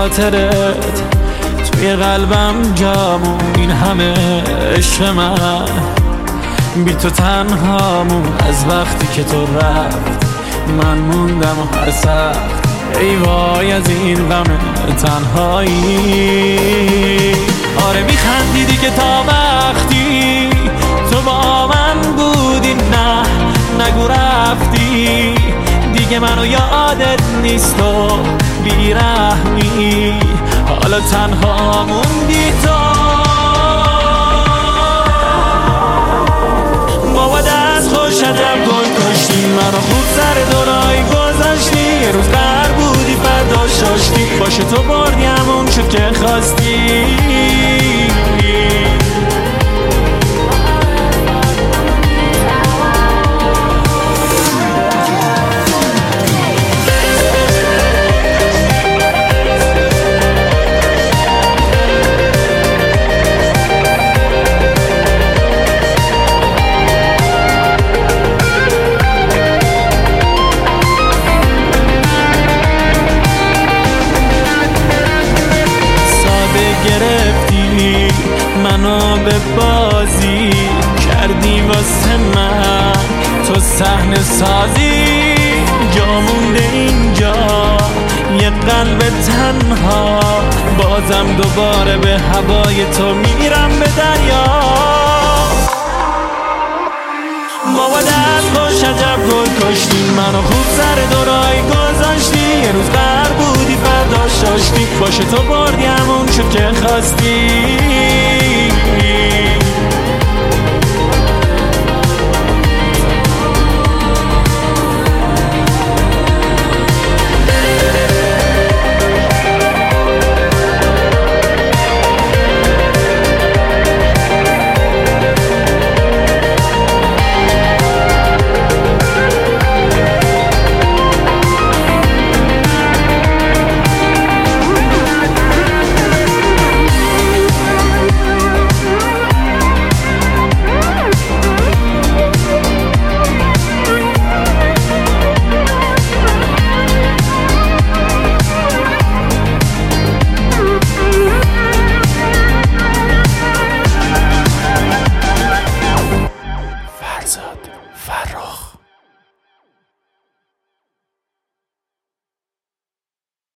خاطرت توی قلبم جامون، این همه عشق من بی تو تنهامون. از وقتی که تو رفت من موندم و هر سخت، ای وای از این غم تنهایی. آره میخندیدی که تا وقتی تو با من بودی، نه نگو رفتی دیگه، منو یادت نیست و بیرحمی، حالا تنها موندی تو. بابا دست خوش عجب گل کشتی، منو خوب سر دورایی گذاشتی، یه روز قرار بودی فردا شاشتی، باشه تو بردی همون شد که خواستی. گرفتی منو به بازی کردی واسه من، تو صحنه سازی جا مونده اینجا یه قلب تنها، بازم دوباره به هوای تو میرم به دریا. بابا دست خوش عجب گل کشتی، منو خوب سر دورایی گذاشتی، یه روز قرار بودی فردا شاشتی، باشه تو بردی همون شد که خواستی.